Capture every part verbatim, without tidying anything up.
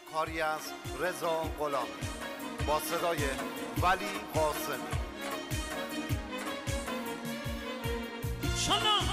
کاری از رضا غلامی با صدای ولی قاسمی. شما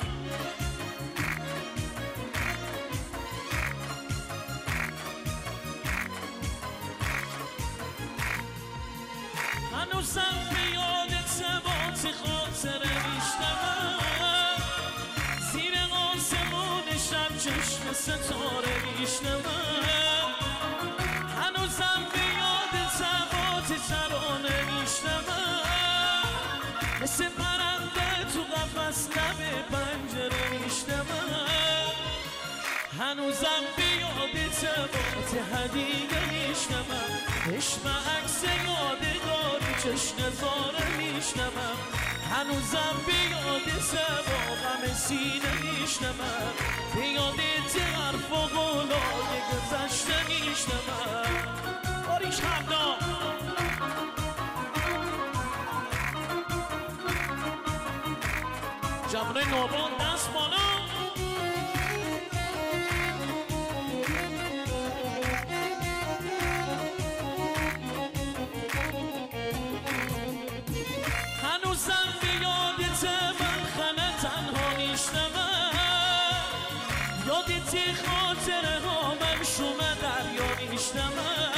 هنوزم به یادت با خاطر میشنوم، زیر آسمون شب چشم ستاره میشنوم، هنوزم به یادت با ترانه میشنوم، مثل پرنده تو قفس لب پنجره میشنوم، هنوزم به یادت با هدیه میشنوم، عشق عکس یادگاری چشم زاره میشنوم، هنوزم به یادت با غم سینه میشنوم، به یادت حرف و قولای گذشته میشنوم. آریش حمدا جوانای نوبان دست بالا. هنوزم به یادت من خنه تنها میشنوم، یادت خاطره ها من شوم دریا میشنوم،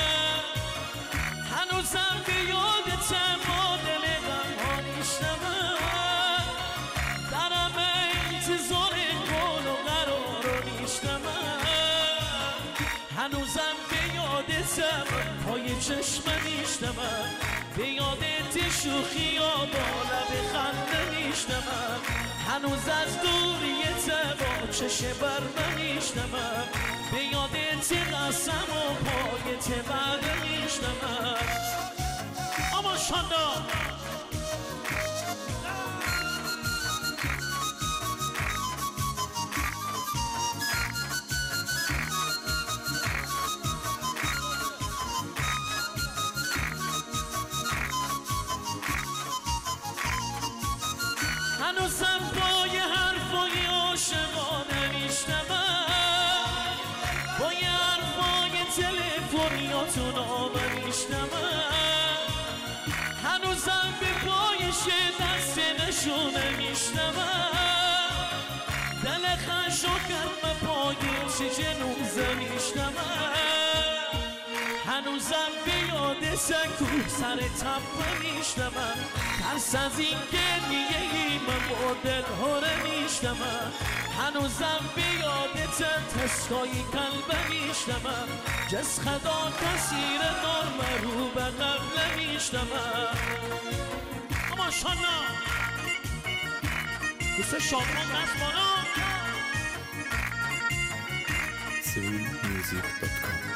هنوزم به یادت ما دل غم ها میشنوم، درم انتظار قول و قرار رو میشنوم، هنوزم به یادت من پای چشم میشنوم، به یادت شوخی و با لب خنده میشنوم، هنوز از دوریت با چشم بر میشنوم، به یادت قسم و پایت بعد میشنوم. اما شاندا هنوزم با یه حرفای عاشقانه میشنوم، با یه حرفای تلفنیاتو نامه میشنوم، هنوزم به پایش دست نشونه میشنوم، دل خش و گرم پایش جنوزه میشنوم، هنوزم به یاد سکو سر تپه میشنوم، ترس از این گریه ای من با دل هره میشنوم، هنوزم به یادت تسکای قلبه میشنوم، جز خدا کسیر دار مرو به قبله میشنوم. اما شانا دوست شادمان دست بالا. سویل میوزیک دات کام.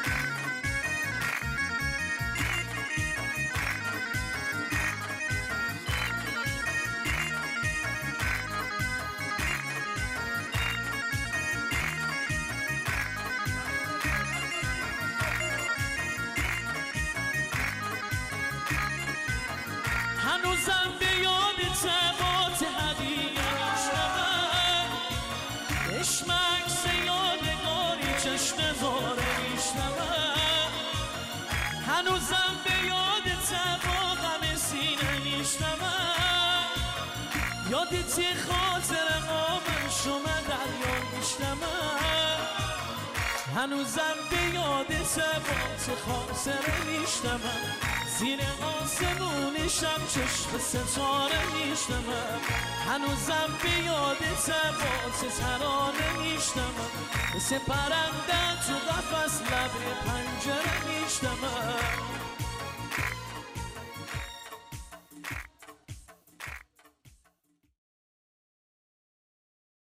هنوزم به یادت با هدیه میشنوم، عشق عکس یادگاری چشم زاره میشنوم، هنوزم به یادت با غم سینه میشنوم، یادت خاطر ما من شما دریا میشنوم، هنوزم به یادت با خاطر میشنوم، زیر آسمون شب چشم ستاره میشنوم، هنوزم به یادت با ترانه میشنوم، مثل پرنده